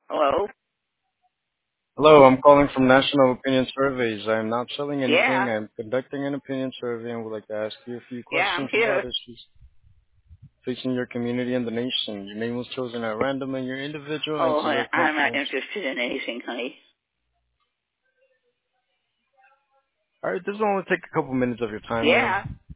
Hello? Hello, I'm calling from National Opinion Surveys. I'm not selling anything. Yeah. I'm conducting an opinion survey and would like to ask you a few Yeah, I'm questions here. about issues facing your community and the nation. Your name was chosen at random and your individual Oh, answers are I'm not confidential. interested in anything, honey. All right, this will only take a couple minutes of your time, Yeah. ma'am.